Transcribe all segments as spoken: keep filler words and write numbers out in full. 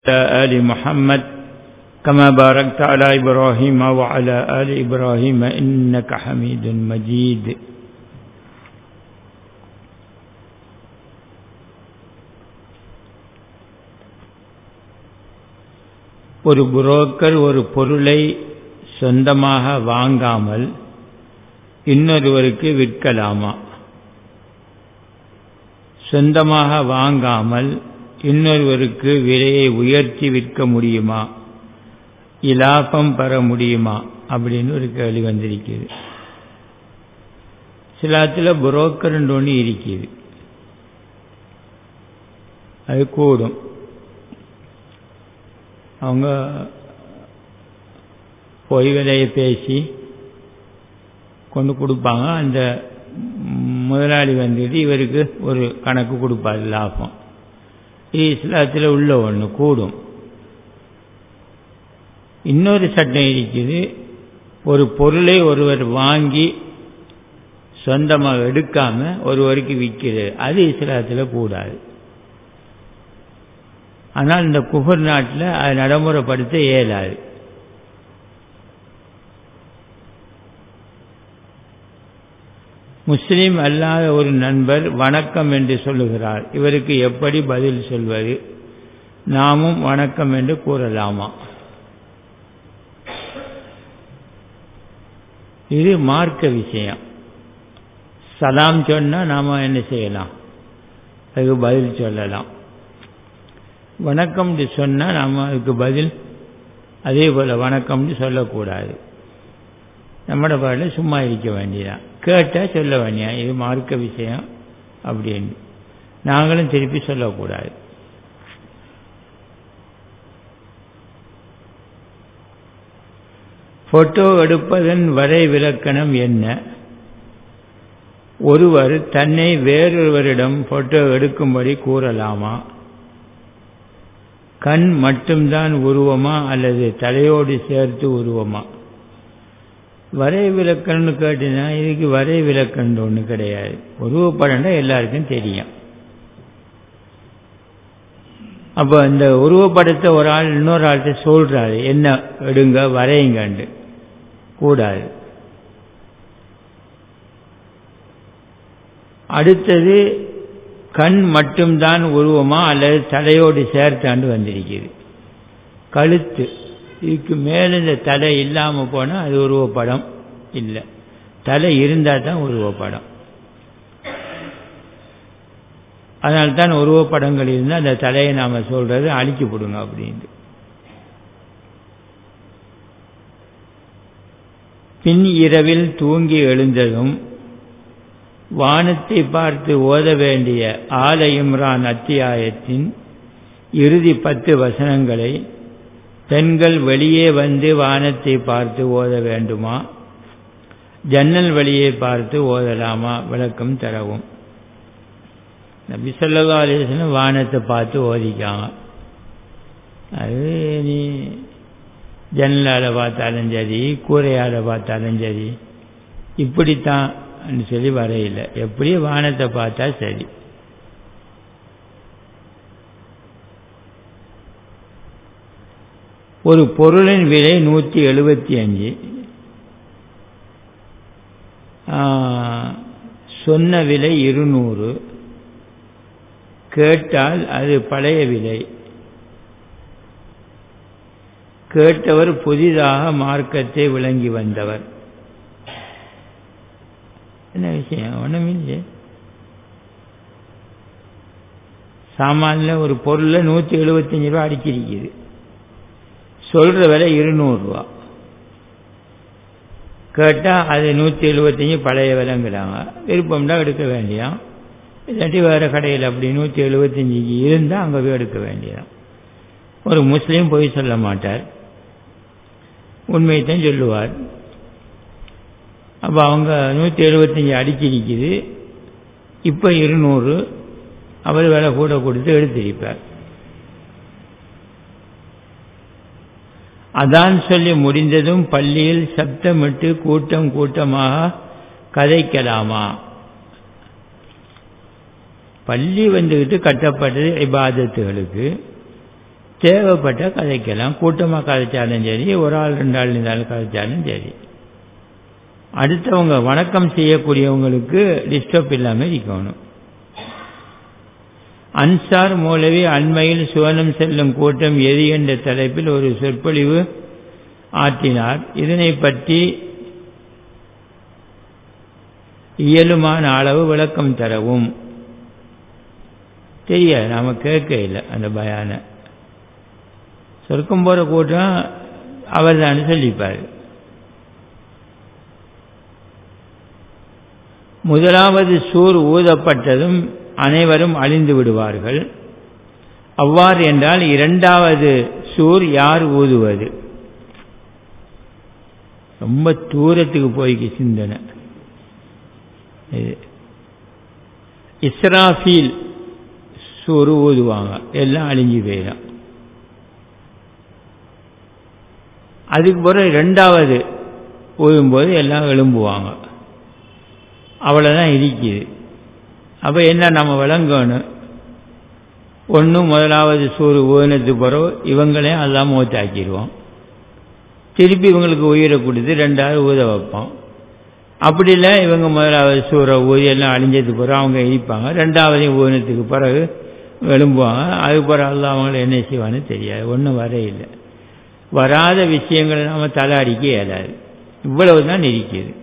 على آل محمد كما باركت على إبراهيم وعلى آل إبراهيم إنك حميد مجيد. ஒரு புரோக்கர் ஒரு பொருளை சொந்தமாக வாங்காமல் இன்னொருவருக்கு விற்கலாமா? சொந்தமாக வாங்காமல் இன்னொருவருக்கு விலையை உயர்த்தி விற்க முடியுமா? இலாபம் பெற முடியுமா? அப்படின்னு ஒரு கேள்வி வந்திருக்குது. சிலத்துல புரோக்கர் ஒன்று இருக்குது, அது கூடும். அவங்க பொய் விலையை பேசி கொண்டு கொடுப்பாங்க. அந்த முதலாளி வந்துட்டு இவருக்கு ஒரு கணக்கு கொடுப்பார் லாபம். இது இஸ்லாத்தில் உள்ள ஒன்று, கூடும். இன்னொரு சட்டம் இருக்குது, ஒரு பொருளை ஒருவர் வாங்கி சொந்தமாக எடுக்காம ஒருவருக்கு விற்கிறது, அது இஸ்லாத்தில் கூடாது. ஆனால் இந்த குஃபர் நாட்டில் அதை நடைமுறைப்படுத்த இயலாது. முஸ்லீம் அல்லாத ஒரு நண்பர் வணக்கம் என்று சொல்லுகிறார், இவருக்கு எப்படி பதில் சொல்வது? நாமும் வணக்கம் என்று கூறலாமா? இது மார்க்க விஷயம். சலாம் சொன்னா நாம என்ன செய்யலாம்? அதுக்கு பதில் சொல்லலாம். வணக்கம் சொன்னா நாம அதுக்கு பதில் அதே போல வணக்கம் சொல்லக்கூடாது. நம்மட பாடல சும்மா இருக்க வேண்டியதான். கேட்டா சொல்ல வேண்டியா இது மார்க்க விஷயம் அப்படின்னு, நாங்களும் திருப்பி சொல்லக்கூடாது. போட்டோ எடுப்பதன் வரை விலக்கணம் என்ன? ஒருவர் தன்னை வேறொருவரிடம் போட்டோ எடுக்கும்படி கூறலாமா? கண் மட்டும்தான் உருவமா அல்லது தலையோடு சேர்த்து உருவமா? வரை விலக்கணம்னு கேட்டீங்கன்னா இதுக்கு வரை விலக்கணம் ஒன்று கிடையாது. உருவப்படம்னா எல்லாருக்கும் தெரியும். அப்போ இந்த உருவப்படத்தை ஒரு ஆள் இன்னொரு ஆள்கிட்ட சொல்றாரு, என்ன எடுங்க வரையுங்கண்டு, கூடாது. அடுத்தது கண் மட்டும்தான் உருவமா அல்லது தலையோடு சேர்த்தாண்டு வந்திருக்குது. கழுத்து இதுக்கு மேல இந்த தலை இல்லாம போனா அது உருவப்படம் இல்லை. தலை இருந்தா தான் உருவப்படம். அதனால்தான் உருவப்படங்கள் இருந்தால் அந்த தலையை நாம சொல்றது அழிச்சு போடுங்க அப்படின்னு. பின் இரவில் தூங்கி எழுந்ததும் வானத்தை பார்த்து ஓத வேண்டிய ஆல இம்ரான் அத்தியாயத்தின் இறுதி பத்து வசனங்களை பெண்கள் வெளியே வந்து வானத்தை பார்த்து ஓத வேண்டுமா? ஜன்னல் வழியே பார்த்து ஓதலாமா? விளக்கம் தரவும். நபி ஸல்லல்லாஹு அலைஹி வஸல்லம் வானத்தை பார்த்து ஓதிக்காங்க. அது நீ ஜன்னலால பார்த்தாலும் சரி, கூரையால பார்த்தாலும் சரி, இப்படித்தான் சொல்லி வரையில. எப்படி வானத்தை பார்த்தா சரி. ஒரு பொருளின் விலை நூற்றி எழுபத்தி அஞ்சு, சொன்ன விலை இருநூறு, கேட்டால் அது பழைய விலை. கேட்டவர் புதிதாக மார்க்கத்தை விளங்கி வந்தவர். என்ன விஷயம்? ஒண்ணுமில்லை. சாமான்ல ஒரு பொருள்ல நூத்தி எழுபத்தி அஞ்சு ரூபாய் அடிச்சிருக்குது, சொல்ற விலை இருநூறு ரூபா. கேட்டா அது நூத்தி எழுபத்தி அஞ்சு பழைய விலைங்கிறாங்க. விருப்பம்னா எடுக்க வேண்டியான், இல்லாட்டி வேற கடையில் அப்படி நூத்தி எழுபத்தி அஞ்சுக்கு இருந்தா அங்க போய் எடுக்க வேண்டியதான். ஒரு முஸ்லீம் போய் சொல்ல மாட்டார், உண்மையைத்தான் சொல்லுவார். அப்ப அவங்க நூத்தி எழுபத்தி அஞ்சு அடிச்சிருக்குது, இப்ப இருநூறு, அவர் விலை கூட கொடுத்து எடுத்திருப்பார். அதான் சொல்லி முடிந்ததும் பள்ளியில் சப்தமிட்டு கூட்டம் கூட்டமாக கதைக்கலாமா? பள்ளி வந்துகிட்டு கட்டப்பட்டது இபாதத்துகளுக்கு. தேவைப்பட்ட கதைக்கலாம். கூட்டமாக கதைச்சாலும் சரி, ஒரு ஆள் ரெண்டு ஆள் இருந்தாலும் கதைச்சாலும் சரி. அடுத்தவங்க வணக்கம் செய்யக்கூடியவங்களுக்கு டிஸ்டர்ப் இல்லாமல் இருக்கணும். அன்சார் மௌலவி அண்மையில் சுவனம் செல்லும் கூட்டம் எது என்ற தலைப்பில் ஒரு சொற்பொழிவு ஆற்றினார். இதனை பற்றி இயலுமான அளவு விளக்கம் தரவும். தெரியாது, நாம கேட்க இல்லை அந்த பயான. சொர்க்கம் போற கூட்டம் அவர் தான் சொல்லிப்பார். முதலாவது சூர் ஊதப்பட்டதும் அனைவரும் அழிந்து விடுவார்கள். அவ்வாறு என்றால் இரண்டாவது சூர் யார் ஊதுவது? ரொம்ப தூரத்துக்கு போய்க்கு சிந்தனை. இஸ்ராஃபீல் சூர் ஊதுவாங்க, எல்லாம் அழிஞ்சு போயிடும். அதுக்கு பிறகு ரெண்டாவது ஊதும்போது எல்லாம் எழும்புவாங்க. அவ்வளோதான் இருக்குது. அப்போ என்ன நம்ம விளங்கணும்? ஒன்றும் முதலாவது சூறு ஊதினத்துக்கு பிறகு இவங்களையும் எல்லாம் மூத்தாக்கிடுவோம். திருப்பி இவங்களுக்கு உயிரை கொடுத்து ரெண்டாவது ஊத வைப்போம். அப்படி இல்லை, இவங்க முதலாவது சூறை ஊதி எல்லாம் அழிஞ்சதுக்கு பிறகு அவங்க இடிப்பாங்க. ரெண்டாவதையும் ஊதினத்துக்கு பிறகு எழும்புவாங்க. அதுக்கு பிறகு எல்லாம் அவங்கள என்ன செய்வான்னு தெரியாது. ஒன்றும் வரையில்லை. வராத விஷயங்களை நாம் தலை அடிக்க இயலாது. இவ்வளவு தான் இருக்குது.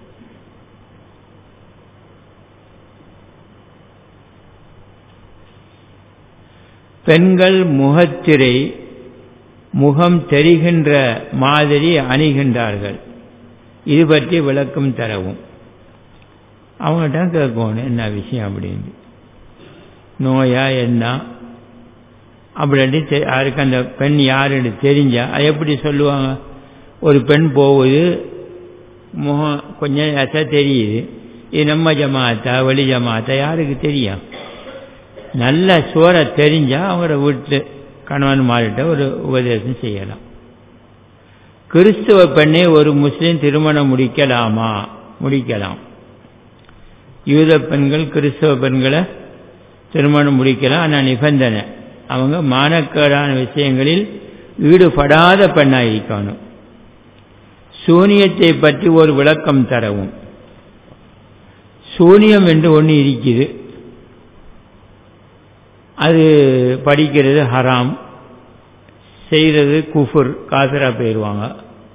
பெண்கள் முகத்திரை முகம் தெரிகின்ற மாதிரி அணிகின்றார்கள். இது பற்றி விளக்கம் தரவும். அவங்கள்ட்ட கேட்கணும் என்ன விஷயம் அப்படின்னு. நோயா என்ன அப்படின்ட்டு யாருக்கு அந்த பெண் யாருன்னு தெரிஞ்சா அது எப்படி சொல்லுவாங்க? ஒரு பெண் போகுது, முகம் கொஞ்சம் ஏசா தெரியுது, இது நம்ம ஜமாத்தா வெளி ஜமாத்தா யாருக்கு தெரியும்? நல்ல சோரை தெரிஞ்சா அவங்களோட வீட்டு கணவன் மாறிட்ட ஒரு உபதேசம் செய்யலாம். கிறிஸ்துவ பெண்ணை ஒரு முஸ்லீம் திருமணம் முடிக்கலாமா? முடிக்கலாம். யூத பெண்கள் கிறிஸ்துவ பெண்களை திருமணம் முடிக்கலாம். ஆனால் நிபந்தனை, அவங்க மானக்கேடான விஷயங்களில் ஈடுபடாத பெண்ணாயிருக்கணும். சூனியத்தை பற்றி ஒரு விளக்கம் தரவும். சூனியம் என்று ஒன்று இருக்குது. அது படிக்கிறது ஹராம், செய்கிறது குஃபுர், காஃபிரா போயிடுவாங்க.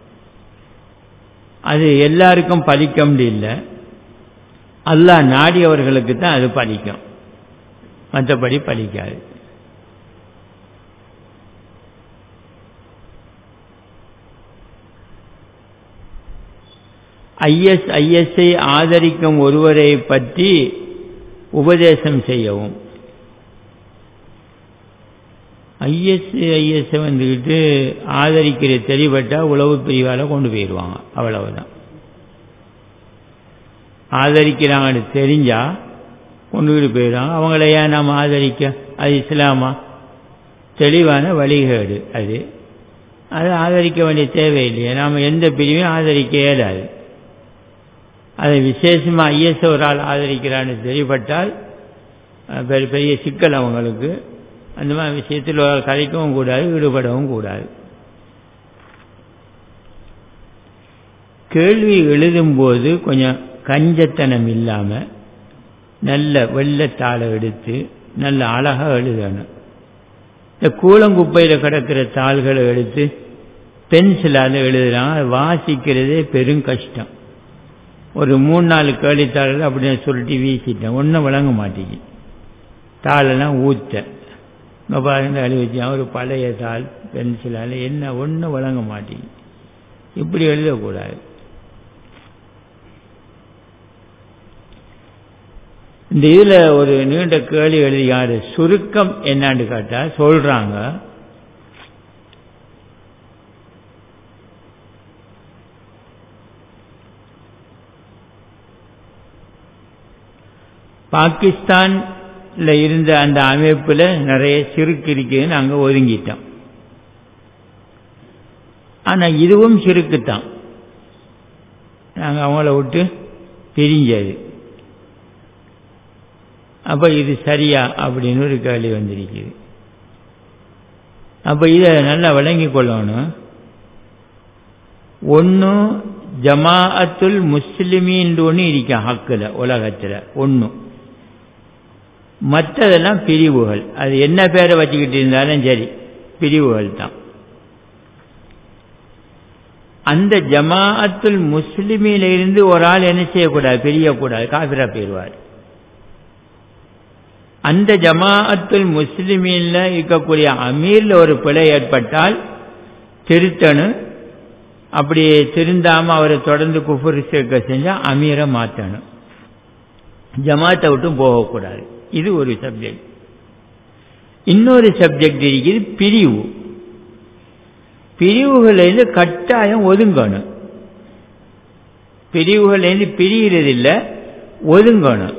அது எல்லாருக்கும் பலிக்க முடியல. அல்லாஹ் நாடியவர்களுக்கு தான் அது பலிக்கும், மற்றபடி பலிக்காது. ஐஎஸ் ஐஎஸ்ஐ ஆதரிக்கும் ஒருவரை பற்றி உபதேசம் செய்யவும். ஐஎஸ் ஐஎஸ் வந்துக்கிட்டு ஆதரிக்கிற தெளிவட்டால் உளவு பிரிவால் கொண்டு போயிடுவாங்க. அவ்வளவுதான். ஆதரிக்கிறாங்கன்னு தெரிஞ்சா கொண்டுகிட்டு போயிடுவாங்க. அவங்கள ஏன் நாம் ஆதரிக்க? அது இஸ்லாமா? தெளிவான வழிகேடு. அது அது ஆதரிக்க வேண்டிய தேவையில்லையே. நாம் எந்த பிரிவையும் ஆதரிக்க இயலாது. அதை விசேஷமாக ஐஎஸ் ஒரு ஆள் ஆதரிக்கிறான்னு தெளிவப்பட்டால் பெரிய பெரிய சிக்கல் அவங்களுக்கு. அந்த மாதிரி விஷயத்தில் ஒரு கதைக்கவும் கூடாது, ஈடுபடவும் கூடாது. கேள்வி எழுதும்போது கொஞ்சம் கஞ்சத்தனம் இல்லாமல் நல்ல வெள்ளத்தாளை எடுத்து நல்ல அழகாக எழுதணும். இந்த கூளங்குப்பையில் கிடக்கிற தாள்களை எடுத்து பென்சிலால் எழுதுறாங்க. வாசிக்கிறதே பெரும் கஷ்டம். ஒரு மூணு நாலு கேள்வித்தாள்கள் அப்படின்னு சொல்லிட்டு வீசிட்டேன். ஒன்றும் விளங்க மாட்டேங்குது. தாளெல்லாம் ஊற்ற இங்கே பாருங்க அழி வச்சான். ஒரு பழைய தாள் பென்சிலால் என்ன ஒன்றும் விளங்க மாட்டேங்குது. இப்படி எழுதக்கூடாது. இந்த இதில் ஒரு நீண்ட கேள்வி எழுதியாரு. சுருக்கம் என்னான்னு கேட்டா சொல்றாங்க, பாகிஸ்தான்ல இருந்த அந்த அமைப்புல நிறைய சிறுக்கு இருக்குதுன்னு அங்க ஒதுங்கிட்டோம். ஆனா இதுவும் சிறுக்குத்தான். நாங்கள் அவங்கள விட்டு பிரிஞ்சது. அப்ப இது சரியா அப்படின்னு ஒரு கேள்வி வந்திருக்குது. அப்போ இதை நல்லா விளங்கி கொள்ளணும். ஒன்று ஜமாஅத்துல் முஸ்லிமீன் ஒன்று இருக்க ஹக்கில் உலகத்தில் ஒன்று, மற்றதெல்லாம் பிரிவுகள். அது என்ன பேரை வச்சுக்கிட்டு இருந்தாலும் சரி, பிரிவுகள் தான். அந்த ஜமாஅத்துல் முஸ்லிமில இருந்து ஒரு ஆள் என்ன செய்யக்கூடாது, பிரியக்கூடாது, காபிரா போயிடுவார். அந்த ஜமாஅத்துல் முஸ்லிமின்ல இருக்கக்கூடிய அமீர்ல ஒரு பிழை ஏற்பட்டால் திருத்தணும். அப்படி திருந்தாம அவரை தொடர்ந்து குஃபர் சேர்க்க செஞ்சா அமீரை மாற்றணும், ஜமாத்தை விட்டும் போகக்கூடாது. இது ஒரு சப்ஜெக்ட். இன்னொரு சப்ஜெக்ட் இருக்குது பிரிவு. பிரிவுகளிலிருந்து கட்டாயம் ஒதுங்கணும். பிரிவுகளிலிருந்து பிரிகிறதில்லை, ஒதுங்கணும்.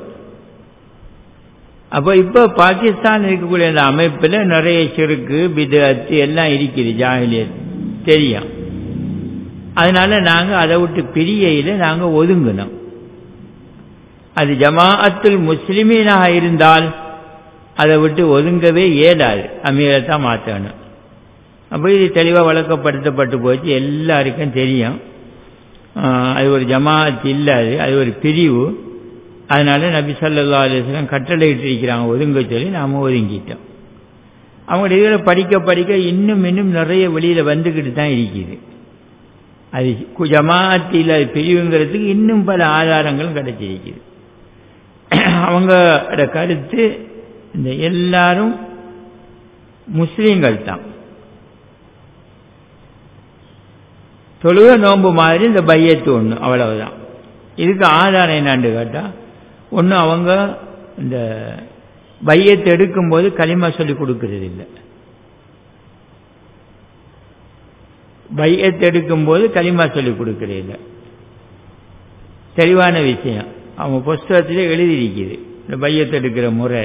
அப்போ இப்போ பாகிஸ்தான் இருக்கக்கூடிய அந்த அமைப்பில் நிறைய சிறுக்கு பிதஅத் எல்லாம் இருக்குது, ஜாஹிலியத் தெரியும். அதனால நாங்கள் அதை விட்டு பிரியையில் நாங்கள் ஒதுங்கணும். அது ஜமாஅத்துல் முஸ்லிமீனாக இருந்தால் அதை விட்டு ஒதுங்கவே இயலாது, அமீரை தான் மாற்றணும். அப்போ இது தெளிவாக வழக்கப்படுத்தப்பட்டு போச்சு, எல்லாருக்கும் தெரியும். அது ஒரு ஜமாஅத் இல்லாது, அது ஒரு பிரிவு. அதனால நபி ஸல்லல்லாஹு அலைஹி வஸல்லம் கட்டளையிட்டு இருக்கிறாங்க ஒதுங்க சொல்லி, நாம் ஒதுங்கிட்டோம். அவங்களுடைய இதில் படிக்க படிக்க இன்னும் இன்னும் நிறைய வெளியில் வந்துக்கிட்டு தான் இருக்குது. அது ஜமாஅத் இல்லாத பிரிவுங்கிறதுக்கு இன்னும் பல ஆதாரங்களும் கிடைச்சிருக்குது. அவங்களோட கருத்து இந்த எல்லாரும் முஸ்லீம்கள் தான், தொழுக நோன்பு மாதிரி இந்த பையத்து ஒன்று, அவ்வளவுதான். இதுக்கு ஆதாரம் என்னான்னு கேட்டால், ஒன்று அவங்க இந்த பையத்தை எடுக்கும்போது களிமா சொல்லி கொடுக்கறது இல்லை. பையத்தை எடுக்கும்போது களிமா சொல்லி கொடுக்கறது இல்லை, தெளிவான விஷயம். அவங்க புஸ்தகத்திலே எழுதியிருக்குது இந்த பையத்தை எடுக்கிற முறை.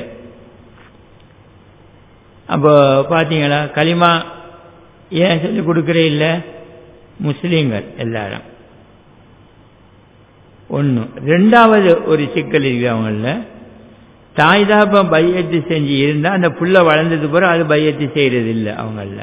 அப்போ பார்த்தீங்களா, களிமா ஏன் சொல்லி கொடுக்கறே இல்லை? முஸ்லீம்கள் எல்லாரும். ஒன்று. ரெண்டாவது ஒரு சிக்கல் இருக்கு அவங்கள, தாய் தாப்பம் பையத்து செஞ்சு இருந்தால் அந்த புள்ள வளர்ந்தது பிறகு அது பையத்து செய்யறது இல்லை அவங்கள.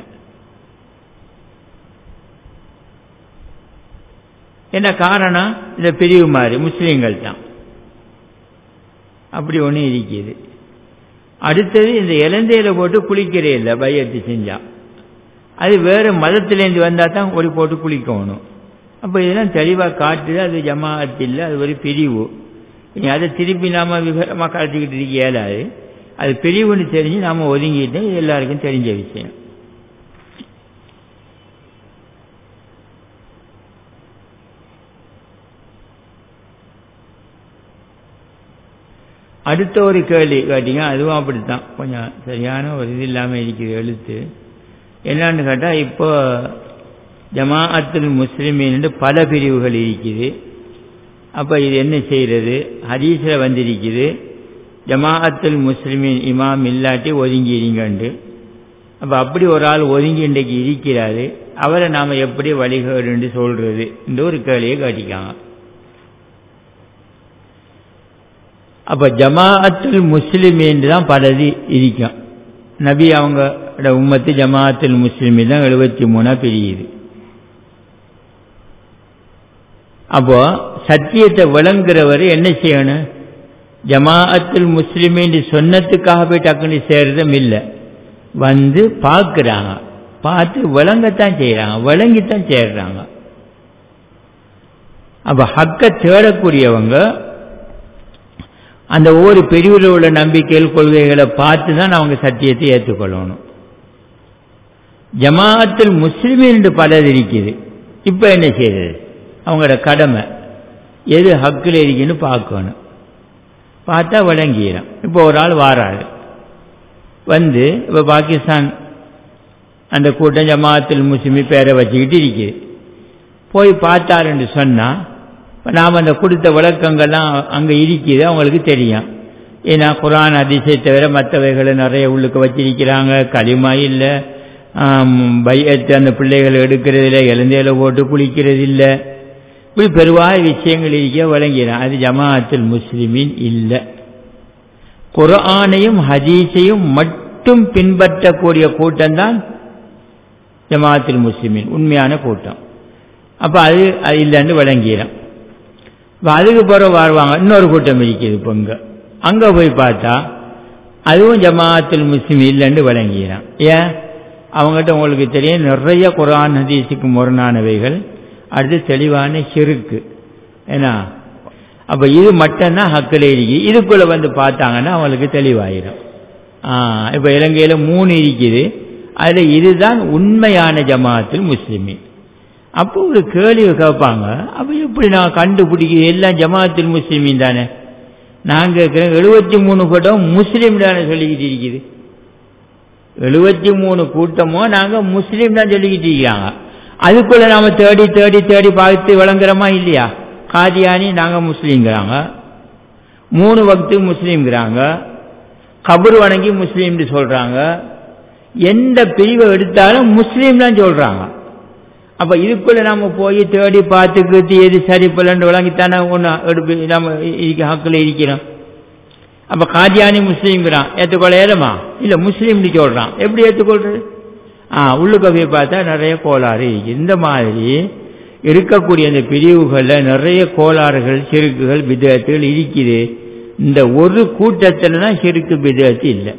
என்ன காரணம்? இந்த பிரிவு மாதிரி முஸ்லீம்கள் தான், அப்படி ஒன்று இருக்குது. அடுத்தது இந்த இலந்தையில போட்டு குளிக்கிறே இல்லை பையத்து செஞ்சா, அது வேறு மதத்திலேருந்து வந்தால் தான் ஒரு போட்டு குளிக்கணும். அப்போ இதெல்லாம் தெளிவாக காட்டுது அது ஜமாஅத் இல்லை, அது ஒரு பிரிவு. அதை திருப்பி நாம் விவரமாக காட்டிக்கிட்டு இருக்க இயலாது. அது பிரிவுன்னு தெரிஞ்சு நாம் ஒதுங்கிட்டு எல்லாருக்கும் தெரிஞ்ச விஷயம். அடுத்த ஒரு கேள்வி கேட்டீங்க, அதுவும் அப்படித்தான், கொஞ்சம் சரியான ஒரு இது இல்லாமல் இருக்குது எழுத்து. என்னன்னு கேட்டால், இப்போ ஜமாஅத்துல் முஸ்லிமீன் பல பிரிவுகள் இருக்குது. அப்போ இது என்ன செய்கிறது? ஹதீஸில் வந்திருக்குது, ஜமாஅத்துல் முஸ்லிமீன் இமாம் இல்லாட்டி ஒதுங்கிடுங்கண்டு. அப்போ அப்படி ஒரு ஆள் ஒதுங்கி இன்றைக்கு இருக்கிறாரு, அவரை நாம் எப்படி வழிகேடுன்னு சொல்றது இந்த ஒரு கேள்வியை காட்டிக்காங்க. அப்போ ஜமாஅத்துல் முஸ்லிமீன் தான் பலது இருக்கும். நபி அவங்களோட உம்மத்து ஜமாஅத்துல் முஸ்லிமீன் தான் எழுபத்தி மூணா பிரியுது. அப்போ சத்தியத்தை விளங்குறவர் என்ன செய்யணும்? ஜமாஅத்துல் முஸ்லிமீன் சொன்னதுக்காக போய் டக்குனு சேர்றதும் இல்லை, வந்து பார்க்குறாங்க, பார்த்து விளங்கத்தான் செய்கிறாங்க, விளங்கித்தான் சேர்றாங்க. அப்போ ஹக்கை தேடக்கூடியவங்க அந்த ஒவ்வொரு பிரிவில் உள்ள நம்பிக்கைகள் கொள்கைகளை பார்த்து தான் அவங்க சத்தியத்தை ஏற்றுக்கொள்ளணும். ஜமாஅத்துல் முஸ்லிமீன் பலது இருக்குது. இப்போ என்ன செய்யறது? அவங்களோட கடமை எது ஹக்கில் இருக்குன்னு பார்க்கணும், பார்த்தா விளங்கிடும். இப்போ ஒரு ஆள் வாராள் வந்து, இப்போ பாகிஸ்தான் அந்த கூட்டம் ஜமாஅத்துல் முஸ்லிமீன் பேரை வச்சுக்கிட்டு இருக்குது, போய் பார்த்தாருன்னு சொன்னால் இப்போ நாம் அந்த கொடுத்த விளக்கங்கள்லாம் அங்கே இருக்குது, அவங்களுக்கு தெரியும். ஏன்னா குர்ஆன் ஹதீஸை தவிர மற்றவைகளை நிறைய உள்ளுக்கு வச்சிருக்கிறாங்க. களிமா இல்லை, பையத்து அந்த பிள்ளைகளை எடுக்கிறதில்ல, இலந்தையில போட்டு குளிக்கிறது இல்லை, இப்படி பெருவாய விஷயங்கள் இருக்க விளங்கிறான். அது ஜமாஅத்துல் முஸ்லிமீன் இல்லை. குர்ஆனையும் ஹதீஸையும் மட்டும் பின்பற்றக்கூடிய கூட்டம்தான் ஜமாஅத்துல் முஸ்லிமீன் உண்மையான கூட்டம். அப்போ அது அது இல்லைன்னு விளங்கிடும். இப்போ அதுக்கு பிறகு வருவாங்க இன்னொரு கூட்டம் இருக்குது. இப்போ இங்கே அங்கே போய் பார்த்தா அதுவும் ஜமாஅத்துல் முஸ்லிமீன் இல்லைன்னு விளங்கிடும். ஏன்? அவங்ககிட்ட உங்களுக்கு தெரியும் நிறைய குர்ஆன் ஹதீஸுக்கு முரணானவைகள், அடுத்து தெளிவான ஷிர்க். ஏன்னா அப்போ இது மட்டும்தான் ஹக்கில் இருக்கு. இதுக்குள்ளே வந்து பார்த்தாங்கன்னா அவங்களுக்கு தெளிவாயிடும். இப்போ இலங்கையில் மூணு இருக்குது, அதில் இதுதான் உண்மையான ஜமாஅத்துல் முஸ்லிமீன். அப்போ ஒரு கேள்வி கேட்பாங்க, அப்போ எப்படி நான் கண்டுபிடிக்கிறது? எல்லாம் ஜமாஅத்துல் முஸ்லிமீன் தானே. நான் கேட்குறேன், எழுபத்தி மூணு கூட்டம் முஸ்லீம் தானே சொல்லிக்கிட்டு இருக்குது. எழுபத்தி மூணு கூட்டமோ நாங்கள் முஸ்லீம் தான் சொல்லிக்கிட்டு இருக்காங்க. அதுக்குள்ளே நாம் தேடி தேடி தேடி பார்த்து விளங்குறோமா இல்லையா? காதியானி நாங்கள் முஸ்லீம்ங்கிறாங்க, மூணு வக்து முஸ்லீம்ங்கிறாங்க, கபர் வணங்கி முஸ்லீம்னு சொல்கிறாங்க, எந்த பிரிவை எடுத்தாலும் முஸ்லீம் தான் சொல்கிறாங்க. அப்போ இதுக்குள்ளே நம்ம போய் தேடி பார்த்துக்கிட்டு எது சரி பலன்னு விளங்கித்தானே ஒன்று எடுப்பு நம்ம ஹக்கில் இருக்கிறோம். அப்போ காதியானி முஸ்லீம்ங்கிறான், ஏற்றுக்கொள்ள ஏறமா? இல்லை முஸ்லீம்னு சொல்கிறான், எப்படி ஏற்றுக்கொள்றது? ஆ உள்ளுக்க போய் பார்த்தா நிறைய கோளாறு இருக்குது. இந்த மாதிரி இருக்கக்கூடிய இந்த பிரிவுகளில் நிறைய கோளாறுகள், ஷிர்க்குகள், பித்அத்துகள் இருக்குது. இந்த ஒரு கூட்டத்தில் தான் ஷிர்க்கு பித்அத்து இல்லை.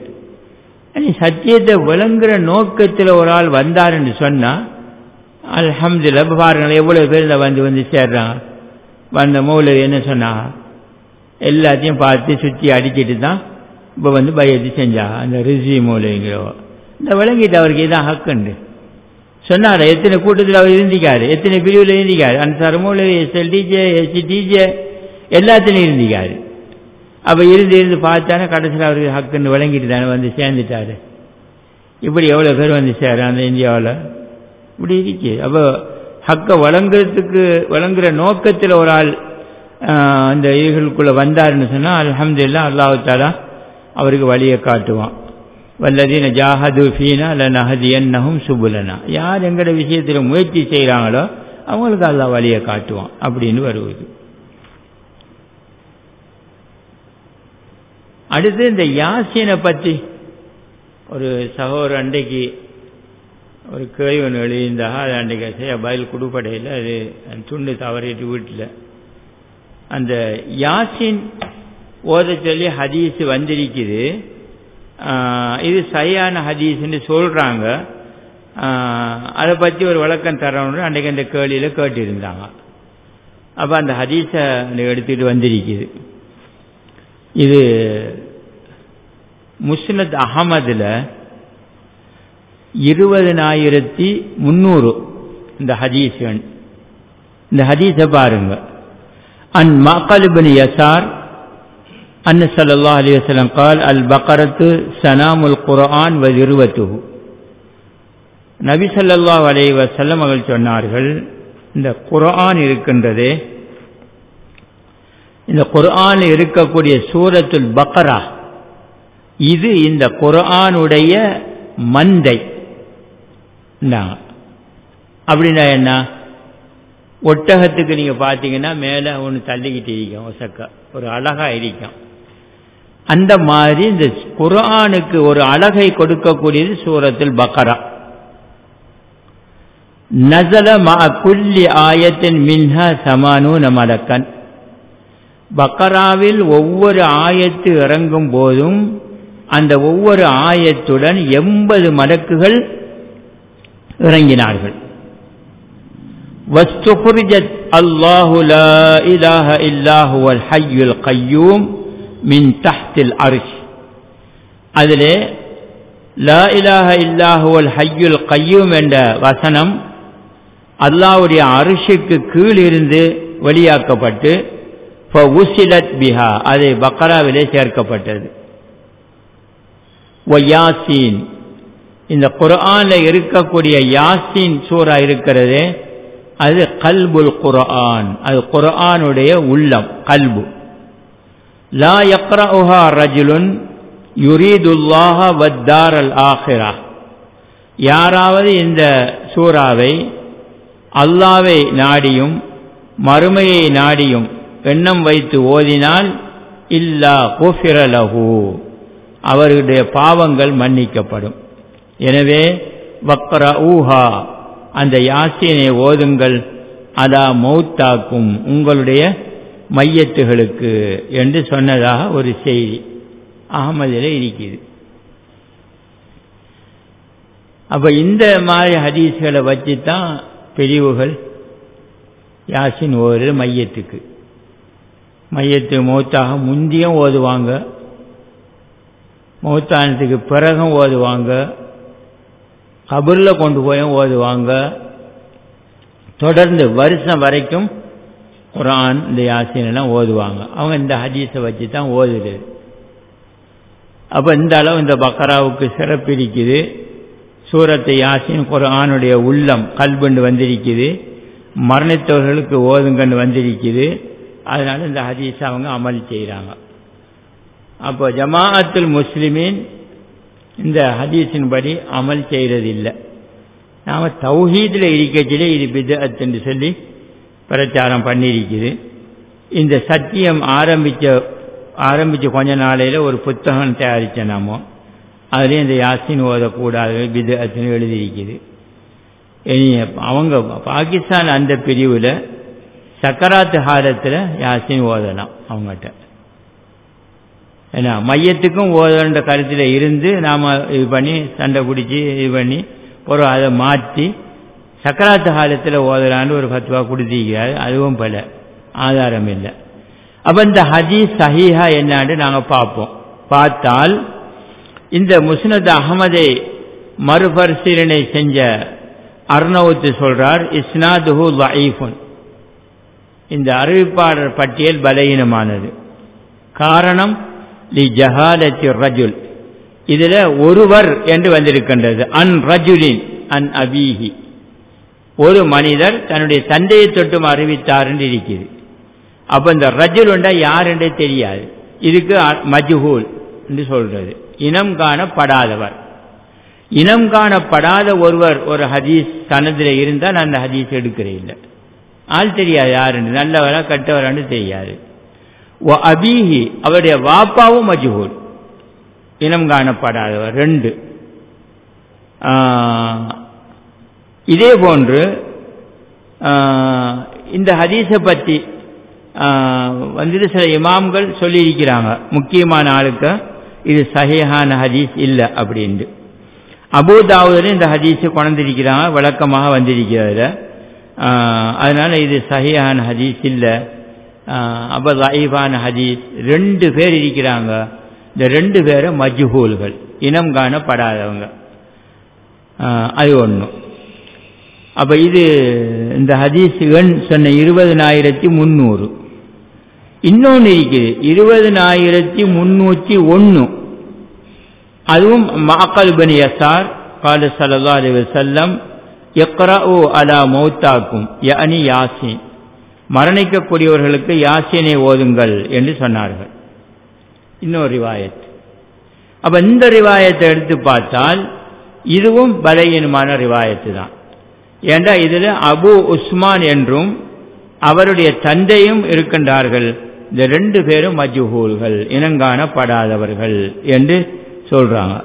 சத்தியத்தை விளங்குற நோக்கத்தில் ஒரு ஆள் வந்தாருன்னு சொன்னால் அல்ஹம்துலில்லாஹ். பாருங்கள் எவ்வளோ பேர் வந்து வந்து சேர்றாங்க. வந்த மௌலவி என்ன சொன்னாங்க, எல்லாத்தையும் பார்த்து சுற்றி அடிச்சுட்டு தான் இப்போ வந்து பயத்து செஞ்சா அந்த ரிசி மௌலவிங்கிறவ. இந்த விளங்கிட்டு அவருக்கு இதான் ஹக்குண்டு சொன்னார். எத்தனை கூட்டத்தில் அவர் இருந்திக்காரு, எத்தனை பிரிவில் இருந்திக்காரு, அன்சார் மௌலவி, எஸ்எல்டிஜே, எஸ்டிஜே எல்லாத்திலையும் இருந்திக்காரு. அப்போ இருந்து இருந்து பார்த்தானே கடைசியில் அவருக்கு ஹக்குன்னு விளங்கிட்டு தானே வந்து சேர்ந்துட்டாரு. இப்படி எவ்வளோ பேர் வந்து சேர அந்த இந்தியாவில் இப்படி இருக்கு. அப்போ ஹக்கை வழங்குறதுக்கு வழங்குற நோக்கத்தில் ஒரு ஆள் அந்த இதுகளுக்குள்ளே வந்தாருன்னு சொன்னால் அல்ஹம்துலில்லாஹ் அல்லாஹ் தஆலா அவருக்கு வழியை காட்டுவான். வல்லதீன ஜாஹது ஃபீனா லனஹதியன்னஹும் சுபுலனா. யார் எங்கட விஷயத்தில் முயற்சி செய்கிறாங்களோ அவங்களுக்கு அல்லாஹ் வழியை காட்டுவான் அப்படின்னு வருவது. அடுத்து இந்த யாசீனை பற்றி ஒரு சகோதரர் அன்றைக்கு ஒரு கேள்வி ஒன்று எழுதியிருந்தாக, அது அன்றைக்கு செய்ய பதில் கொடுப்படையில் அது துண்டு தவறிட்டு வீட்டில் அந்த யாசின் ஓத சொல்லி ஹதீஸ் வந்திருக்குது. இது சரியான ஹதீஸ்ன்னு சொல்கிறாங்க. அதை பற்றி ஒரு விளக்கம் தரணும்னு அன்றைக்கு அந்த கேள்வியில் கேட்டிருந்தாங்க. அப்போ அந்த ஹதீஸை எடுத்துகிட்டு வந்திருக்குது. இது முஸ்னத் அஹமதில் இருபதனாயிரத்தி முன்னூறு இந்த ஹதீஸ். இந்த ஹதீஸை பாருங்க. அன் மஅகல் இப்னு யஸார் அன் ஸல்லல்லாஹு அலைஹி வஸல்லம் قال البقرة سنام القرآن وذروته. நபி ஸல்லல்லாஹு அலைஹி வஸல்லம் அவர்கள் சொன்னார்கள், இந்த குர்ஆன் இருக்கின்றதே, இந்த குர்ஆனில் இருக்கக்கூடிய சூரத்துல் பக்ரா, இது இந்த குர்ஆனுடைய மந்தை. அப்படின்னா என்ன? ஒட்டகத்துக்கு நீங்க பார்த்தீங்கன்னா மேலே ஒன்று தள்ளிக்கிட்டு இருக்கும், ஒசக்க ஒரு அழகா இருக்கும். அந்த மாதிரி இந்த குர்ஆனுக்கு ஒரு அழகை கொடுக்கக்கூடியது சூரத்துல் பக்ரா. நஸல மஅ குல்லி ஆயத்தின் மின்ஹா ஸமானூன மலக்கன். பக்ராவில் ஒவ்வொரு ஆயத்து இறங்கும் போதும் அந்த ஒவ்வொரு ஆயத்துடன் எண்பது மலக்குகள் இறங்கினார்கள். வஸ்துக்ரிஜத் அல்லாஹு லா இலாஹ இல்லா ஹுவல் ஹய்யுல் கய்யூம் மின் தஹ்தில் அர்ஷ். அதிலே லா இலாஹ இல்லா ஹுவல் ஹய்யுல் கய்யூம் என்ற வசனம் அல்லாஹ்வுடைய அர்ஷுக்கு கீழிருந்து வெளியாக்கப்பட்டு ஃபஉசிலத் பிஹா, அது பக்ராவிலே சேர்க்கப்பட்டது. வ யாசீன், இந்த குர்ஆனில் இருக்கக்கூடிய யாசீன் சூரா இருக்கிறதே, அது கல்புல் குர்ஆன், அது குர்ஆனுடைய உள்ளம், கல்பு. லா யக்ரஉஹா ரஜுலுன் யுரீதுல்லாஹ வத்தாரல் ஆখিরা. யாராவது இந்த சூறாவை அல்லாஹ்வை நாடியும் மறுமையை நாடியும் எண்ணம் வைத்து ஓதினால் இல்லா குஃபிர லஹு, அவருடைய பாவங்கள் மன்னிக்கப்படும். எனவே வக்ரஊஹா அந்த யாசீனை ஓதுங்கள் அலா மௌத்தாக்கும் உங்களுடைய மையத்துகளுக்கு என்று சொன்னதாக ஒரு செய்தி அஹ்மதிலே இருக்குது. அப்ப இந்த மாதிரி ஹதீஸ்களை வச்சு தான் பிரிவுகள் யாசின் ஓதுறது மையத்துக்கு. மையத்து மௌத்தாக முந்தியும் ஓதுவாங்க, மௌத்தானத்துக்கு பிறகும் ஓதுவாங்க, கபூரில் கொண்டு போயும் ஓதுவாங்க, தொடர்ந்து வருஷம் வரைக்கும் குர்ஆன் இந்த யாசின் எல்லாம் ஓதுவாங்க. அவங்க இந்த ஹதீஸை வச்சு தான் ஓதுறது. அப்போ இந்த அளவு இந்த பக்கராவுக்கு சிறப்பு இருக்குது. சூரத்தை யாசின் குர்ஆனுடைய உள்ளம் கல்புண்டு வந்திருக்குது, மரணித்தவர்களுக்கு ஓதுங்கன்னு வந்திருக்குது. அதனால இந்த ஹதீஸை அவங்க அமல் செய்கிறாங்க. அப்போ ஜமாஅத்துல் முஸ்லிமீன் இந்த ஹதீஸின் படி அமல் செய்கிறதில்லை. நாம் தௌஹீதில் இருக்கச்சிலே இது பித்அத் என்று சொல்லி பிரச்சாரம் பண்ணியிருக்குது. இந்த சத்தியம் ஆரம்பித்த ஆரம்பித்த கொஞ்ச நாளையில் ஒரு புத்தகம் தயாரித்த நாமோ அதுலேயும் இந்த யாசின் ஓதக்கூடாது பித்அத்னு எழுதியிருக்குது. இனி அவங்க பாகிஸ்தான் அந்த பிரிவில் சக்கராத்து ஹாலத்தில் யாசின் ஓதலாம் அவங்ககிட்ட. ஏன்னா மையத்துக்கும் ஓதன்ற கருத்தில் இருந்து நாம் இது பண்ணி சண்டை பிடிச்சி இது பண்ணி ஒரு அதை மாற்றி சக்கராத்து ஹாலத்தில் ஓதலான்னு ஒரு ஃபத்வா கொடுத்திருக்கிறாரு. அதுவும் பல ஆதாரம் இல்லை. அப்போ இந்த ஹதீஸ் சஹீஹா என்னான்னு நாங்கள் பார்ப்போம். பார்த்தால் இந்த முஸ்னத் அஹமதை மறுபரிசீலனை செஞ்ச அர்னவுத் சொல்றார், இஸ்னாதுஹு ضعீஃபுன், இந்த அறிவிப்பாளர் பட்டியல் பலகீனமானது. காரணம் லி ஜஹாலத்தி ரஜுல், இதில் ஒருவர் என்று வந்திருக்கின்றது. அன் ரஜுலின் அன் அபீஹி, ஒரு மனிதர் தன்னுடைய தந்தையை தொட்டும் அறிவித்தார் என்று இருக்குது. அப்போ இந்த ரஜுல் உண்டா யார் என்றே தெரியாது. இதுக்கு மஜ்ஹூல் என்று சொல்றது, இனம் காணப்படாதவர். இனம் காணப்படாத ஒருவர் ஒரு ஹதீஸ் சனதில் இருந்தால் அந்த ஹதீஸ் எடுக்கிறே இல்லை. ஆள் தெரியாது யார் என்று, நல்லவரா கட்டவரான்னு தெரியாது. ஓ அபீஹி, அவருடைய வாப்பாவும் மஜ்ஹூல், இனம் காணப்படாதவர். ரெண்டு. இதே போன்று இந்த ஹதீஸை பற்றி வந்துட்டு சில இமாம்கள் சொல்லியிருக்கிறாங்க, முக்கியமான ஆளுக்கு இது சஹீஹான ஹதீஸ் இல்லை அப்படின்ட்டு. அபூ தாவூதில் இந்த ஹதீஸை கொண்டிருக்கிறாங்க, விளக்கமாக வந்திருக்கிறது. அதனால இது சஹீஹான ஹதீஸ் இல்லை, அப்போ ضعீஃபான ஹதீஸ். ரெண்டு பேர் இருக்கிறாங்க, இந்த ரெண்டு பேரும் மஜ்ஹூல்கள், இனம் காணப்படாதவங்க. அது ஒன்று. அப்போ இது இந்த ஹதீஸ் எண் சொன்ன இருபதுனாயிரத்தி முந்நூறு. இன்னொன்று இருக்குது இருபதுனாயிரத்தி முன்னூற்றி ஒன்று. அதுவும் மஅக்கல் பின் யஸார் கால ஸல்லல்லாஹு அலைஹி வஸல்லம் இக்ரஉ அலா மௌத்தாக்கும் யஅனி யாசீன், மரணிக்கக்கூடியவர்களுக்கு யாசீனை ஓதுங்கள் என்று சொன்னார்கள். இன்னொரு ரிவாயத். அப்ப இந்த ரிவாயத்தை எடுத்து பார்த்தால் இதுவும் பலகீனமான ரிவாயத்து தான். ஏண்டா இதில் அபு உஸ்மான் என்றும் அவருடைய தந்தையும் இருக்கின்றார்கள். இந்த ரெண்டு பேரும் மஜ்ஹூல்கள், இனங்காணப்படாதவர்கள் என்று சொல்றாங்க.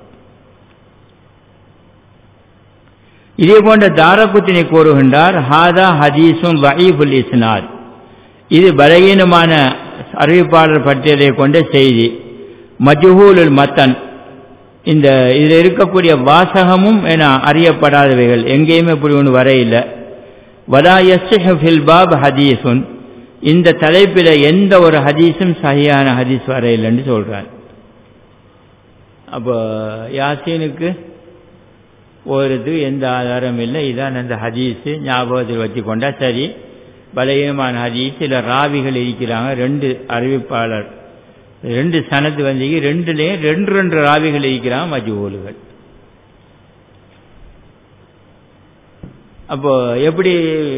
இதே போன்ற தாரகுத்தினி கூறுகின்றார், ஹாதா ஹதீஸும் ضعீஃபுல் இஸ்னாத், இது பலகீனமான அறிவிப்பாளர் பட்டியலை கொண்ட செய்தி. மஜ்ஹூலுல் மத்தன், இந்த இதில் இருக்கக்கூடிய வாசகமும் என அறியப்படாதவைகள், எங்கேயுமே இப்படி ஒன்று வரையில்லை. வலா யஸ்ஹு ஃபில் பாப் ஹதீஸுன், இந்த தலைப்பில் எந்த ஒரு ஹதீஸும் சஹீஹான ஹதீஸ் வரையில்லைன்னு சொல்றார். அப்போ யாசீனுக்கு ஒரு எந்த ஆதாரம் இல்லை. இதான் அந்த ஹதீஸு ஞாபகத்தில் வச்சு கொண்டா சரி. பலகீனமான ஹதீஸ், சில ராவிகள் இருக்கிறாங்க, ரெண்டு அறிவிப்பாளர், ரெண்டு சனது வந்து ரெண்டுலேயும் ரெண்டு ரெண்டு ராவிகள் இருக்கிறாங்க மஜ்ஹூல்கள். அப்போ எப்படி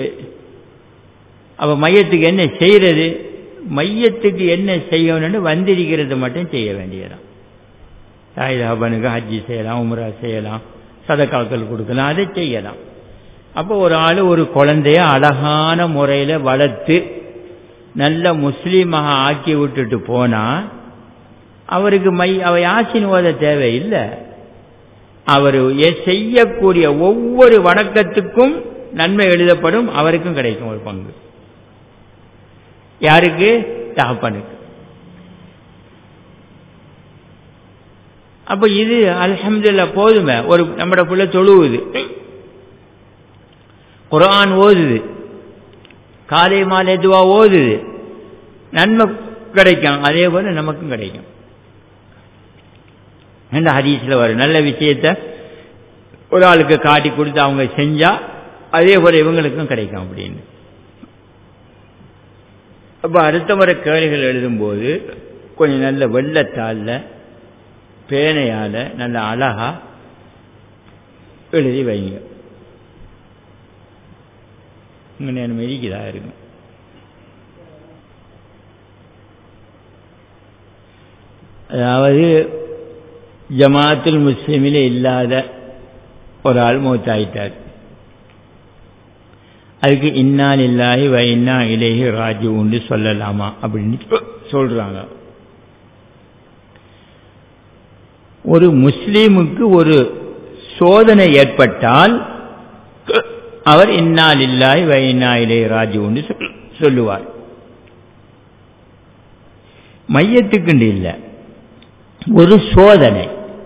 அப்போ மையத்துக்கு என்ன செய்யறது? மையத்துக்கு என்ன செய்யணும்னு வந்திருக்கிறது மட்டும் செய்ய வேண்டியதான். தாய் தகப்பனுக்கு ஹஜ்ஜி செய்யலாம், உம்ரா செய்யலாம், சதகாக்கள் கொடுக்கலாம், அதை செய்யலாம். அப்போ ஒரு ஆள் ஒரு குழந்தைய அழகான முறையில் வளர்த்து நல்ல முஸ்லீமாக ஆக்கி விட்டுட்டு போனா அவருக்கு மை அவ யாசின் ஓத தேவையில்லை. அவர் செய்யக்கூடிய ஒவ்வொரு வணக்கத்துக்கும் நன்மை எழுதப்படும், அவருக்கும் கிடைக்கும் ஒரு பங்கு. யாருக்கு? தகப்பனுக்கு. அப்ப இது அல்ஹம்துலில்லாஹ் போதுமே. ஒரு நம்மட புள்ள தொழுவுது, குர்ஆன் ஓதுது, காலை மாலை துஆ ஓதுது, நன்மை கிடைக்கும். அதே போல நமக்கும் கிடைக்கும். இந்த ஹதீஸ்ல வரும் நல்ல விஷயத்தை ஒரு ஆளுக்கு காட்டி கொடுத்து அவங்க செஞ்சா அதே போல இவங்களுக்கும் கிடைக்கும் அப்படின்னு. அப்ப அடுத்த முறை கேள்விகள் எழுதும்போது கொஞ்சம் நல்ல வெள்ளத்தால பேனையால நல்ல அழகா எழுதி வைங்க. நேரம் மெதிக்குதா இருக்கும். அதாவது ஜமாத்துல் முஸ்லிமிலே இல்லாத ஒரு ஆள் மௌத்தாயிட்டார். அதுக்கு இன்னா லில்லாஹி வ இன்னா இலைஹி ராஜிஊன் சொல்லலாமா அப்படின்னு சொல்றாங்க. ஒரு முஸ்லீமுக்கு ஒரு சோதனை ஏற்பட்டால் அவர் இன்னா லில்லாஹி வ இன்னா இலைஹி ராஜிஊன் சொல்லுவார். மையத்துக்கு இல்லை, ஒரு சோதனை.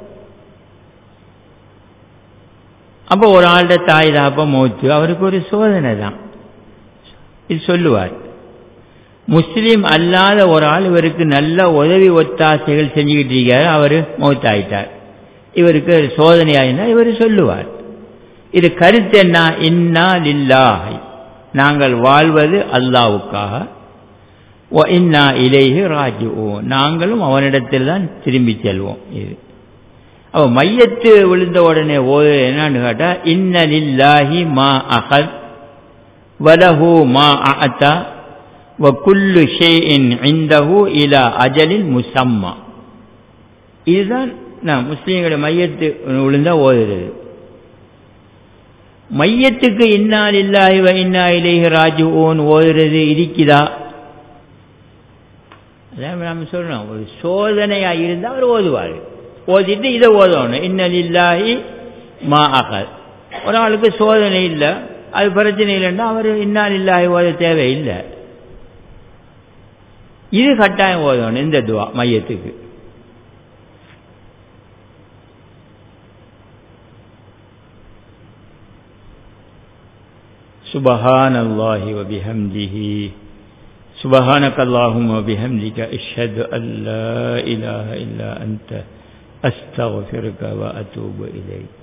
அப்போ ஒரு ஆள்ட தாய் தாப்ப மௌத்து, அவருக்கு ஒரு சோதனை தான், இது சொல்லுவார். முஸ்லீம் அல்லாத ஒரு ஆள் இவருக்கு நல்ல உதவி ஒத்தாசைகள் செஞ்சுக்கிட்டு இருக்காரு, அவரு மௌத்தாயிட்டார், இவருக்கு சோதனையாயிருந்தா இவர் சொல்லுவார். இது கருத்து என்ன? இன்னா லில்லாஹி, நாங்கள் வாழ்வது அல்லாஹ்வுக்காக, வ இன்னா இலைஹி ராஜிஊன், நாங்களும் அவனிடத்தில் தான் திரும்பி செல்வோம். இது அவ மையத்து விழுந்த உடனே ஓது என்னன்னு கேட்டா, இன்ன லில்லாஹி மா அஹத் வலஹு மா அஅதா வ குல்லு ஷைஇன் இன்தஹு இலா அஜலின் முஸம்மா. இதுதான் நான் முஸ்லீம்கள மையத்து விழுந்தா ஓதுறது. மையத்துக்கு இன்னா லில்லாஹி வ இன்னா இலைஹி ராஜிஊன் ஓதுறது இருக்குதா? அதான் நம்ம சொல்றோம், ஒரு சோதனையா இருந்தா அவர் ஓதுவார். ஓதிட்டு இதை ஓதணும், இன்ன லில்லாஹி மா அஹத். ஒரு ஆளுக்கு சோதனை இல்லை, அது பிரச்சனை இல்லைன்னா அவர் இன்னா லில்லாஹி ஓத தேவையில்லை. இது கட்டாயம் ஓதணும் இந்த துவா மையத்துக்கு. சுப்ஹானல்லாஹி வ பிஹம்திஹி சுப்ஹானக்கல்லாஹும்ம வ பிஹம்திக அஷ்ஹது அன் லா இலாஹா இல்லா அன்த அஸ்தக்ஃபிருக வ அத்தூபு இலைக்.